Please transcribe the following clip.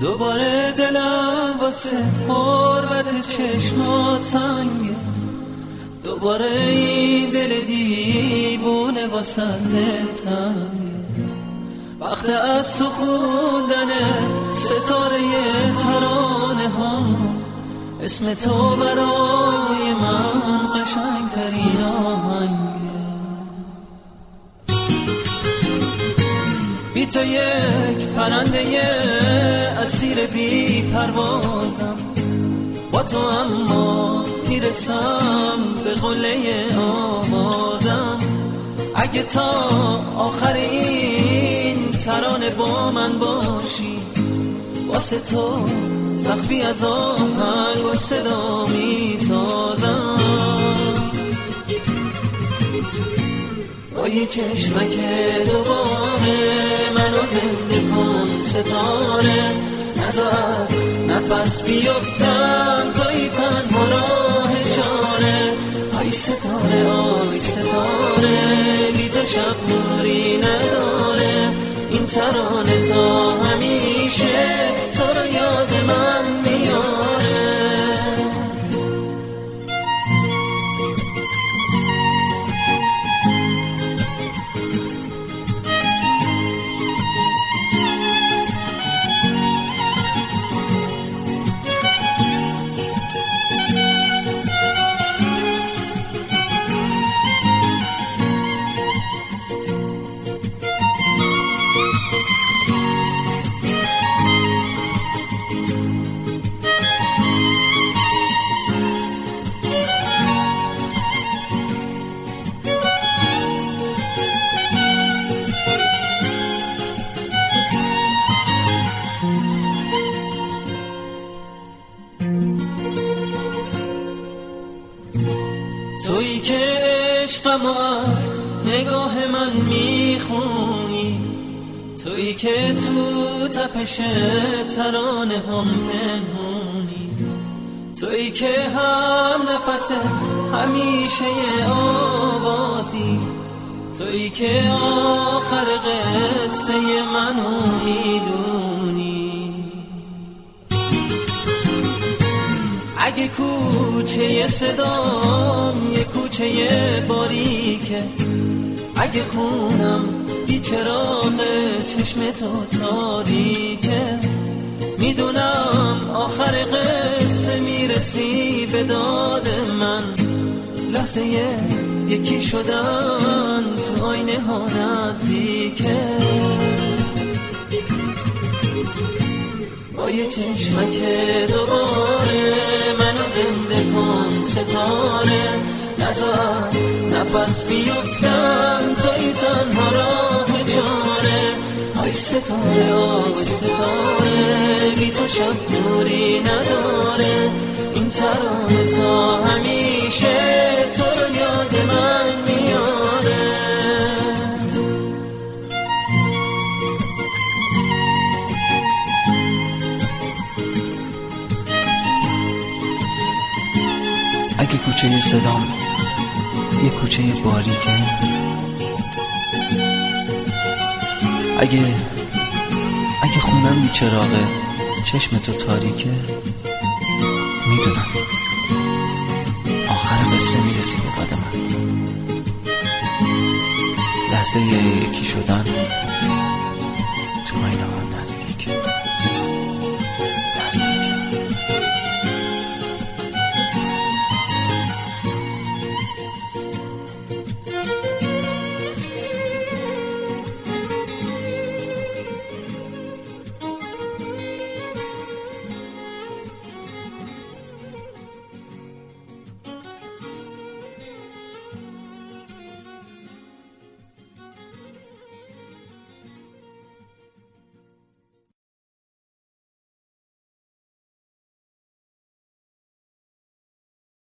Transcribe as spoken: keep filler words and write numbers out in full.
دوباره دلم واسه حرمت چشمات تنگه، دوباره این دل دیوونه واسه دلتنگه. وقت از تو خوندن ستاره ترانه ها، اسم تو برای من قشنگ ترین آهنگه. بی تو یک پرنده اسیر بی پروازم، با تو اما میرسم به قله آوازم. اگه تا آخر این ترانه با من باشی، واسه تو سقفی از آهنگ و صدا میسازم. با یه چشمک دوباره منو زنده کن ستاره، نذار از نفس بیفتم توی تنها راه چاره. آی ستاره آی ستاره، بی تو شب نوری نداره. این ترانه تا همیشه تو رو یاد من میاره. تویی که عشقم از نگاه من میخونی، تویی که تو تپش ترانه هم پنهونی، تویی که هم نفس همیشه آوازی، تویی که آخر قصه منو میدونی. اگه کوچه صدام یه کوچه باریکه، اگه خونم بی چراغ چشم تو تاریکه، میدونم آخر قصه میرسی به داد من. لحظه یکی شدن تو آینه ها نزدیکه. با یه چشمک دوباره منو زنده کن ستاره، نذار از نفس بیفتم توی تنها راه چاره. آی ستاره آی ستاره، بی تو شب نوری نداره. این ترانه تا همیشه تو رو یاد من میاره. اگه کوچه صدام یه کوچه باریکه، اگه اگه خونم بی چراغه چشم تو تاریکه، میدونم آخر قصه میرسی به داد من. لحظه یکی شدن تو آینه